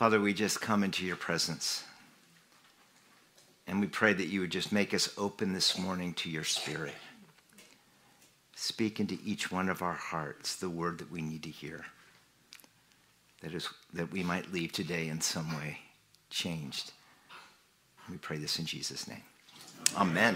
Father, we just come into your presence. And we pray that you would just make us open this morning to your Spirit. Speak into each one of our hearts the word that we need to hear. That we might leave today in some way changed. We pray this in Jesus' name. Amen.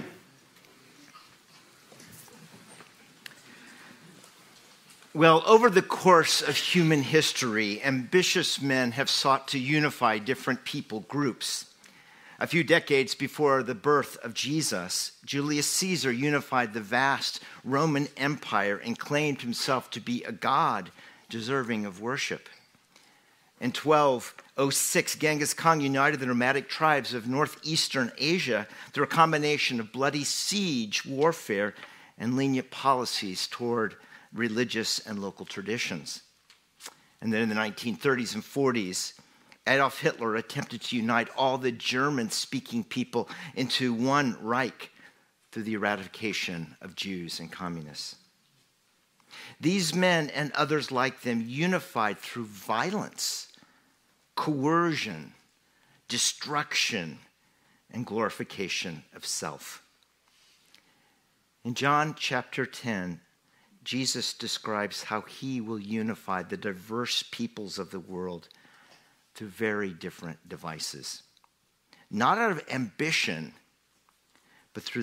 Well, over the course of human history, ambitious men have sought to unify different people groups. A few decades before the birth of Jesus, Julius Caesar unified the vast Roman Empire and claimed himself to be a god deserving of worship. In 1206, Genghis Khan united the nomadic tribes of northeastern Asia through a combination of bloody siege warfare and lenient policies toward religious and local traditions. And then in the 1930s and 40s, Adolf Hitler attempted to unite all the German-speaking people into one Reich through the eradication of Jews and communists. These men and others like them unified through violence, coercion, destruction, and glorification of self. In John chapter 10, Jesus describes how he will unify the diverse peoples of the world through very different devices. Not out of ambition, but through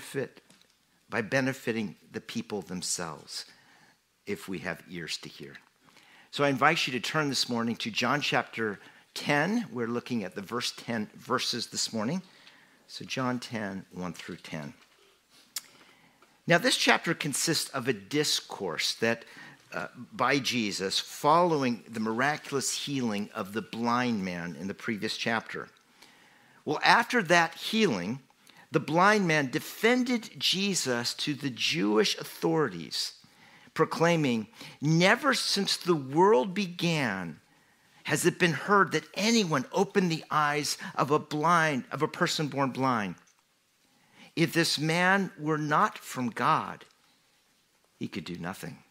by benefiting the people themselves, if we have ears to hear. So I invite you to turn this morning to John chapter 10. We're looking at the verse 10 verses this morning. So John 10, 1 through 10. Now, this chapter consists of a discourse that by Jesus following the miraculous healing of the blind man in the previous chapter. Well, after that healing, the blind man defended Jesus to the Jewish authorities, proclaiming, "Never since the world began has it been heard that anyone opened the eyes of a person born blind. If this man were not from God, he could do nothing."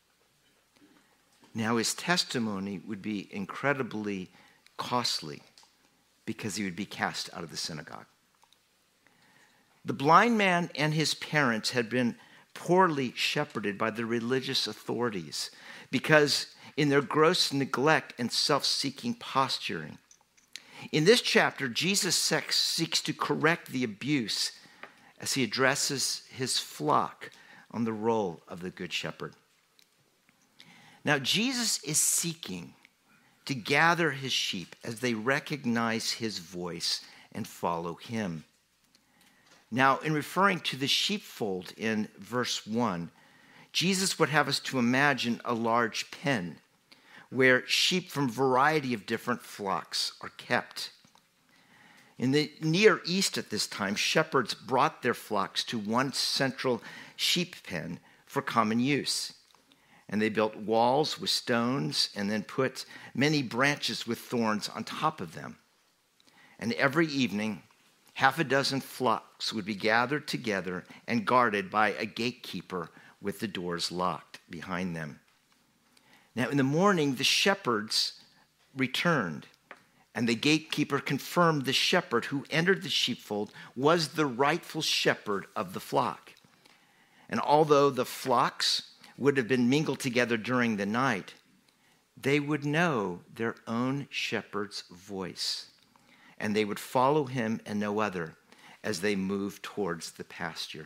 Now his testimony would be incredibly costly because he would be cast out of the synagogue. The blind man and his parents had been poorly shepherded by the religious authorities because in their gross neglect and self-seeking posturing. In this chapter, Jesus seeks to correct the abuse as he addresses his flock on the role of the Good Shepherd. Now, Jesus is seeking to gather his sheep as they recognize his voice and follow him. Now, in referring to the sheepfold in verse 1, Jesus would have us to imagine a large pen where sheep from a variety of different flocks are kept. In the Near East at this time, shepherds brought their flocks to one central sheep pen for common use. And they built walls with stones and then put many branches with thorns on top of them. And every evening, half a dozen flocks would be gathered together and guarded by a gatekeeper with the doors locked behind them. Now, in the morning, the shepherds returned, and the gatekeeper confirmed the shepherd who entered the sheepfold was the rightful shepherd of the flock. And although the flocks would have been mingled together during the night, they would know their own shepherd's voice, and they would follow him and no other as they moved towards the pasture.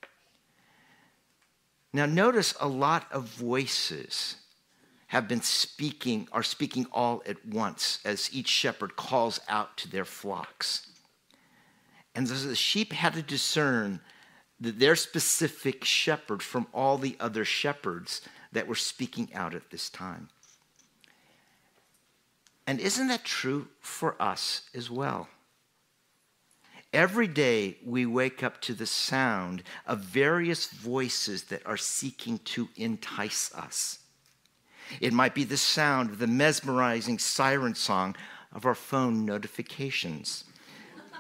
Now notice a lot of voices are speaking all at once as each shepherd calls out to their flocks. And the sheep had to discern their specific shepherd from all the other shepherds that were speaking out at this time. And isn't that true for us as well? Every day we wake up to the sound of various voices that are seeking to entice us. It might be the sound of the mesmerizing siren song of our phone notifications,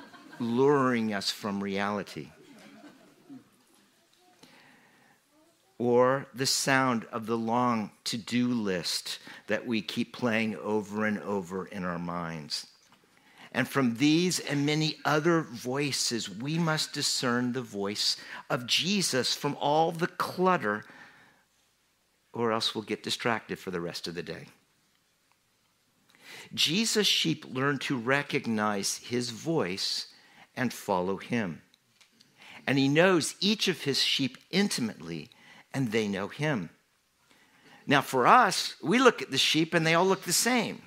luring us from reality. or the sound of the long to-do list that we keep playing over and over in our minds. And from these and many other voices, we must discern the voice of Jesus from all the clutter, or else we'll get distracted for the rest of the day. Jesus' sheep learn to recognize his voice and follow him. And he knows each of his sheep intimately, and they know him. Now for us, we look at the sheep and they all look the same.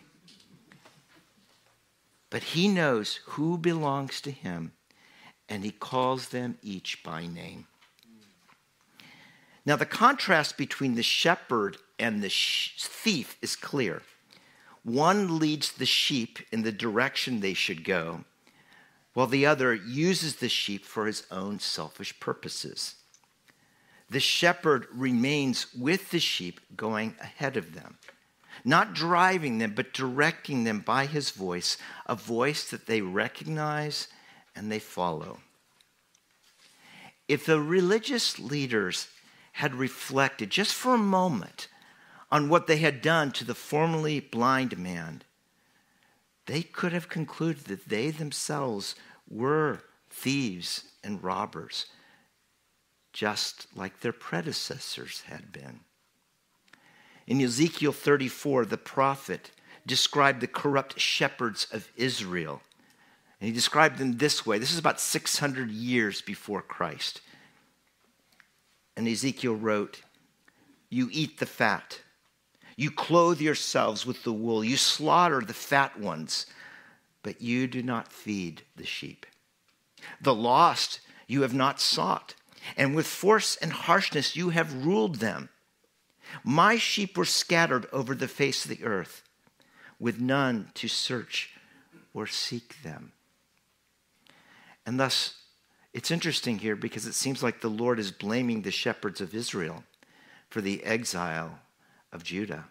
But he knows who belongs to him, and he calls them each by name. Now the contrast between the shepherd and the thief is clear. One leads the sheep in the direction they should go, while the other uses the sheep for his own selfish purposes. The shepherd remains with the sheep, going ahead of them, not driving them, but directing them by his voice, a voice that they recognize and they follow. If the religious leaders had reflected just for a moment on what they had done to the formerly blind man, they could have concluded that they themselves were thieves and robbers, just like their predecessors had been. In Ezekiel 34, the prophet described the corrupt shepherds of Israel. And he described them this way. This is about 600 years before Christ. And Ezekiel wrote, "You eat the fat. You clothe yourselves with the wool. You slaughter the fat ones, but you do not feed the sheep. The lost you have not sought, and with force and harshness you have ruled them. My sheep were scattered over the face of the earth, with none to search or seek them." And thus, it's interesting here because it seems like the Lord is blaming the shepherds of Israel for the exile of Judah.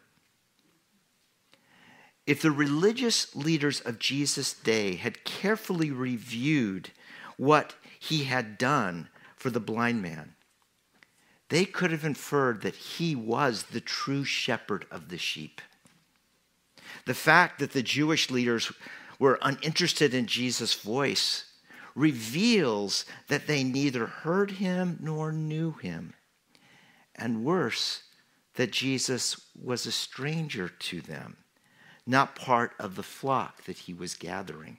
If the religious leaders of Jesus' day had carefully reviewed what he had done for the blind man, they could have inferred that he was the true shepherd of the sheep. The fact that the Jewish leaders were uninterested in Jesus' voice reveals that they neither heard him nor knew him. And worse, that Jesus was a stranger to them, not part of the flock that he was gathering.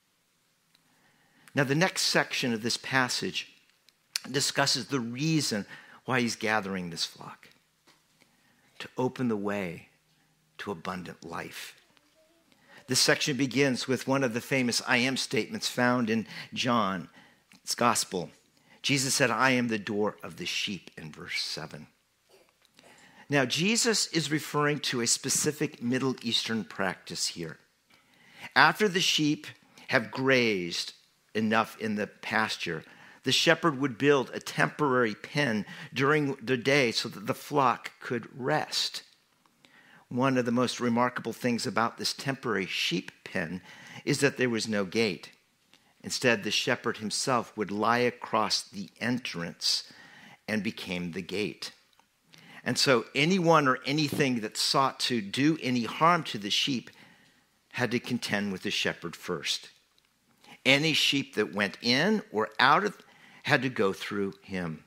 Now, the next section of this passage discusses the reason why he's gathering this flock: to open the way to abundant life. This section begins with one of the famous I am statements found in John's gospel. Jesus said, "I am the door of the sheep," in verse 7. Now, Jesus is referring to a specific Middle Eastern practice here. After the sheep have grazed enough in the pasture, the shepherd would build a temporary pen during the day so that the flock could rest. One of the most remarkable things about this temporary sheep pen is that there was no gate. Instead, the shepherd himself would lie across the entrance and became the gate. And so anyone or anything that sought to do any harm to the sheep had to contend with the shepherd first. Any sheep that went in or out had to go through him.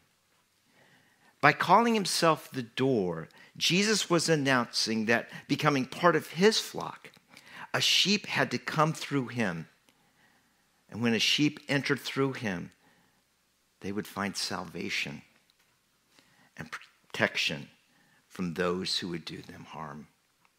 By calling himself the door, Jesus was announcing that becoming part of his flock, a sheep had to come through him. And when a sheep entered through him, they would find salvation and protection from those who would do them harm.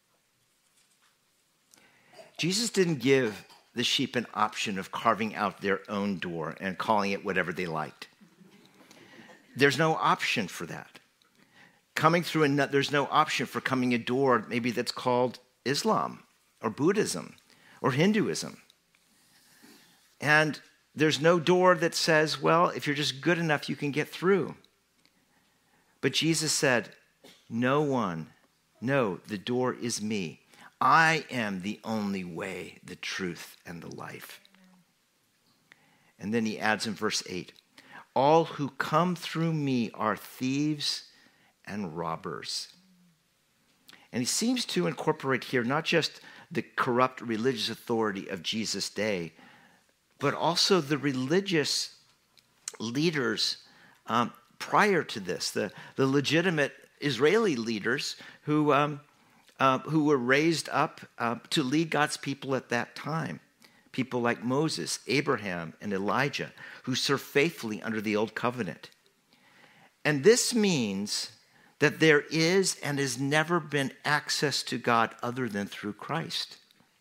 Jesus didn't give the sheep an option of carving out their own door and calling it whatever they liked. There's no option for that. There's no option for coming a door maybe that's called Islam or Buddhism or Hinduism. And there's no door that says, well, if you're just good enough, you can get through. But Jesus said, no, the door is me. I am the only way, the truth, and the life. And then he adds in verse 8, all who come through me are thieves and robbers. And he seems to incorporate here not just the corrupt religious authority of Jesus' day, but also the religious leaders prior to this, the legitimate Israeli leaders who were raised up to lead God's people at that time. People like Moses, Abraham, and Elijah, who served faithfully under the Old Covenant. And this means that there is and has never been access to God other than through Christ.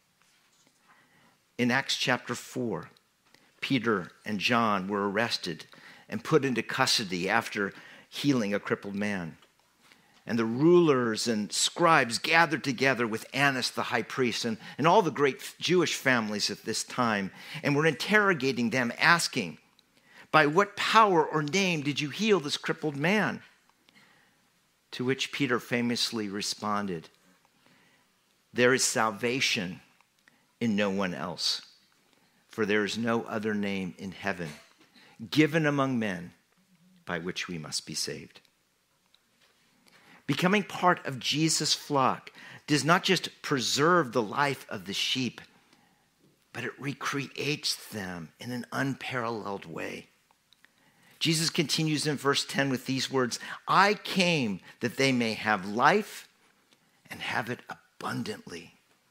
In Acts chapter 4, Peter and John were arrested and put into custody after healing a crippled man. And the rulers and scribes gathered together with Annas the high priest and all the great Jewish families at this time and were interrogating them, asking, "By what power or name did you heal this crippled man?" To which Peter famously responded, "There is salvation in no one else, for there is no other name in heaven given among men by which we must be saved." Becoming part of Jesus' flock does not just preserve the life of the sheep, but it recreates them in an unparalleled way. Jesus continues in verse 10 with these words, "I came that they may have life and have it abundantly."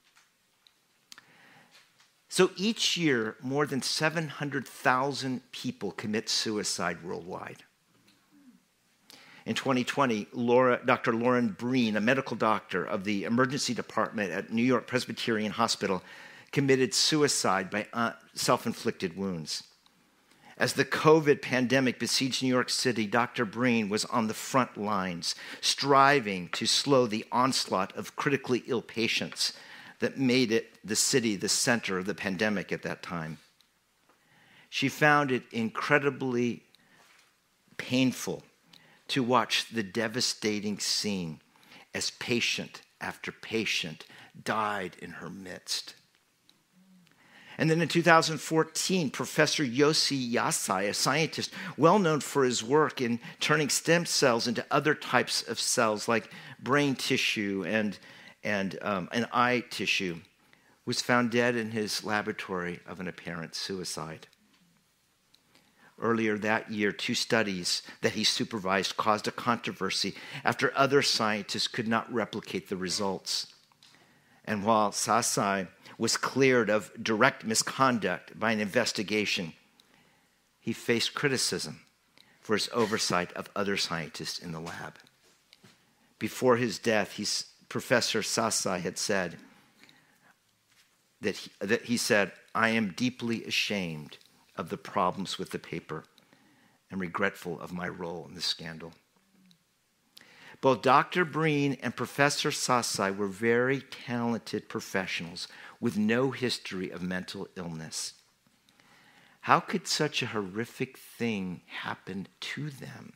So each year, more than 700,000 people commit suicide worldwide. In 2020, Dr. Lauren Breen, a medical doctor of the emergency department at New York Presbyterian Hospital, committed suicide by self-inflicted wounds. As the COVID pandemic besieged New York City, Dr. Breen was on the front lines, striving to slow the onslaught of critically ill patients that made the city the center of the pandemic at that time. She found it incredibly painful to watch the devastating scene as patient after patient died in her midst. And then in 2014, Professor Yossi Yassai, a scientist well known for his work in turning stem cells into other types of cells like brain tissue and eye tissue, was found dead in his laboratory of an apparent suicide. Earlier that year, 2 studies that he supervised caused a controversy after other scientists could not replicate the results. And while Yassai was cleared of direct misconduct by an investigation, he faced criticism for his oversight of other scientists in the lab. Before his death, Professor Yassai had said that he said, "I am deeply ashamed of the problems with the paper and regretful of my role in this scandal." Both Dr. Breen and Professor Yassai were very talented professionals with no history of mental illness. How could such a horrific thing happen to them?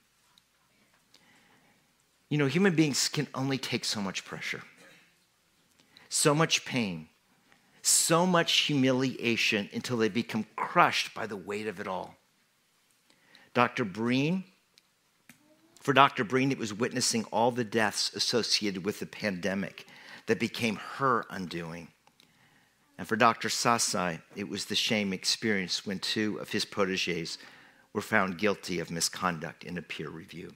You know, human beings can only take so much pressure, so much pain, so much humiliation until they become crushed by the weight of it all. For Dr. Breen, it was witnessing all the deaths associated with the pandemic that became her undoing. And for Dr. Yassai, it was the shame experienced when 2 of his protégés were found guilty of misconduct in a peer review.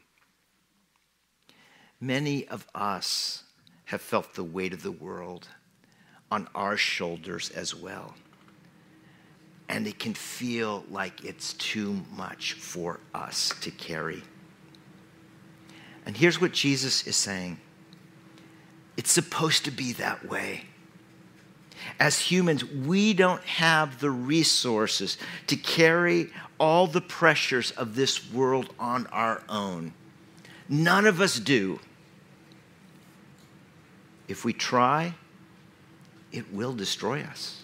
Many of us have felt the weight of the world on our shoulders as well. And it can feel like it's too much for us to carry. And here's what Jesus is saying. It's supposed to be that way. As humans, we don't have the resources to carry all the pressures of this world on our own. None of us do. If we try, it will destroy us.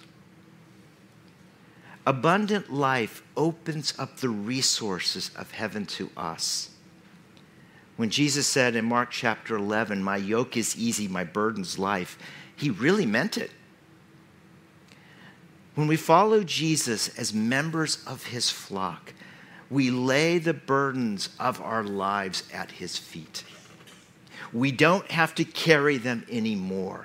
Abundant life opens up the resources of heaven to us. When Jesus said in Mark chapter 11, "My yoke is easy, my burden's light," he really meant it. When we follow Jesus as members of his flock, we lay the burdens of our lives at his feet. We don't have to carry them anymore.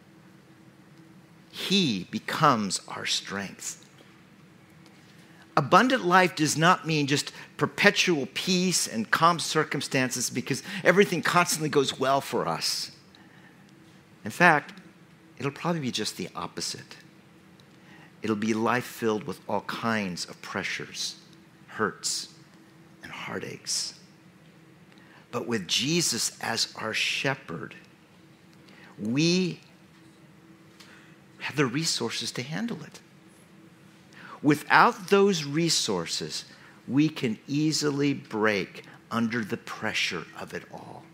He becomes our strength. Abundant life does not mean just perpetual peace and calm circumstances because everything constantly goes well for us. In fact, it'll probably be just the opposite. It'll be life filled with all kinds of pressures, hurts, and heartaches. But with Jesus as our shepherd, we have the resources to handle it. Without those resources, we can easily break under the pressure of it all.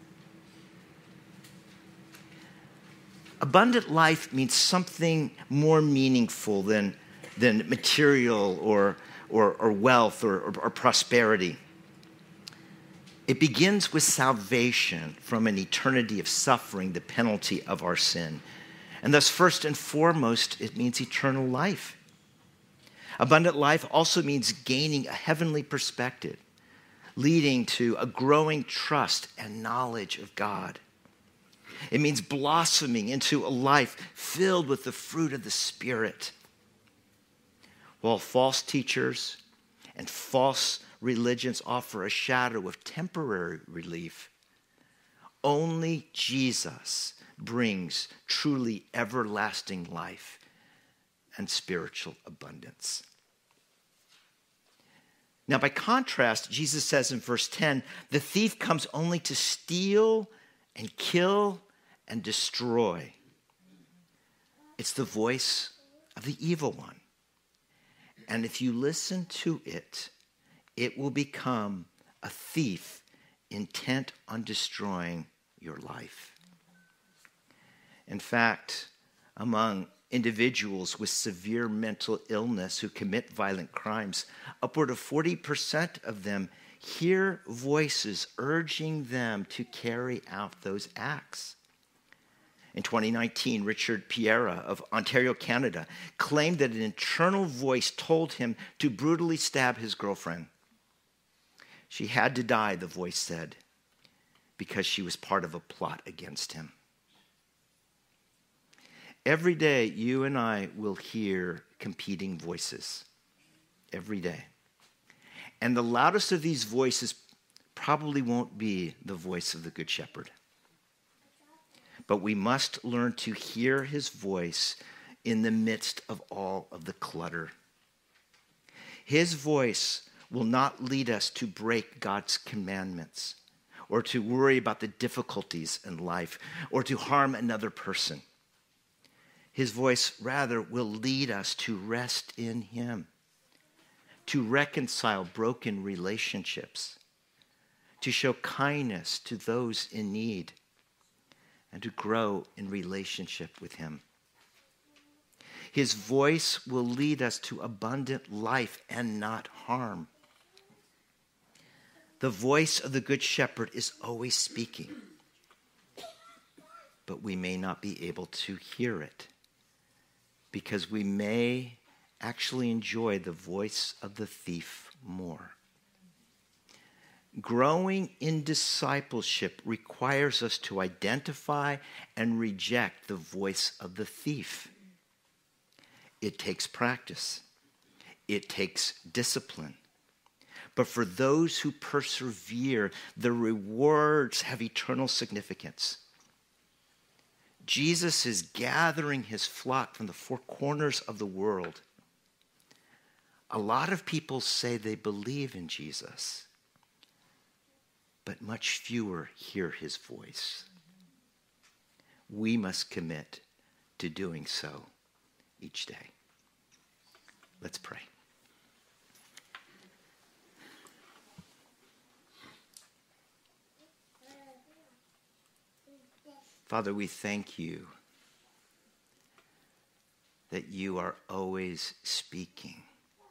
Abundant life means something more meaningful than material or wealth or prosperity. It begins with salvation from an eternity of suffering, the penalty of our sin. And thus, first and foremost, it means eternal life. Abundant life also means gaining a heavenly perspective, leading to a growing trust and knowledge of God. It means blossoming into a life filled with the fruit of the Spirit. While false teachers and false religions offer a shadow of temporary relief, only Jesus brings truly everlasting life and spiritual abundance. Now, by contrast, Jesus says in verse 10, the thief comes only to steal and kill and destroy. It's the voice of the evil one. And if you listen to it, it will become a thief intent on destroying your life. In fact, among individuals with severe mental illness who commit violent crimes, upward of 40% of them hear voices urging them to carry out those acts. In 2019, Richard Piera of Ontario, Canada, claimed that an internal voice told him to brutally stab his girlfriend. She had to die, the voice said, because she was part of a plot against him. Every day, you and I will hear competing voices. Every day. And the loudest of these voices probably won't be the voice of the Good Shepherd. But we must learn to hear his voice in the midst of all of the clutter. His voice will not lead us to break God's commandments or to worry about the difficulties in life or to harm another person. His voice, rather, will lead us to rest in him, to reconcile broken relationships, to show kindness to those in need, and to grow in relationship with him. His voice will lead us to abundant life and not harm. The voice of the Good Shepherd is always speaking, but we may not be able to hear it because we may actually enjoy the voice of the thief more. Growing in discipleship requires us to identify and reject the voice of the thief. It takes practice. It takes discipline. But for those who persevere, the rewards have eternal significance. Jesus is gathering his flock from the four corners of the world. A lot of people say they believe in Jesus, but much fewer hear his voice. We must commit to doing so each day. Let's pray. Father, we thank you that you are always speaking.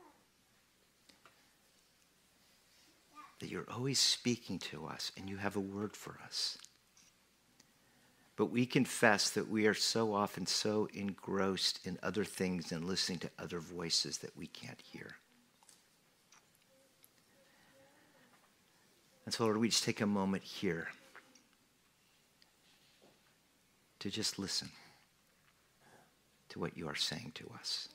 That you're always speaking to us and you have a word for us. But we confess that we are so often so engrossed in other things and listening to other voices that we can't hear. And so, Lord, we just take a moment here to just listen to what you are saying to us.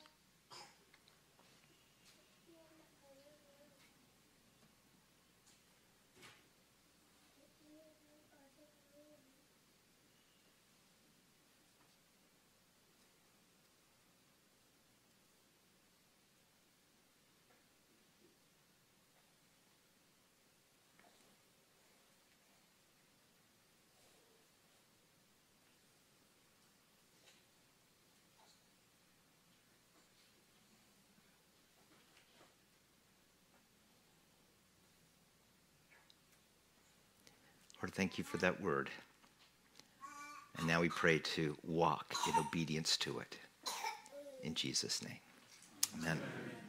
Lord, thank you for that word. And now we pray to walk in obedience to it. In Jesus' name, amen.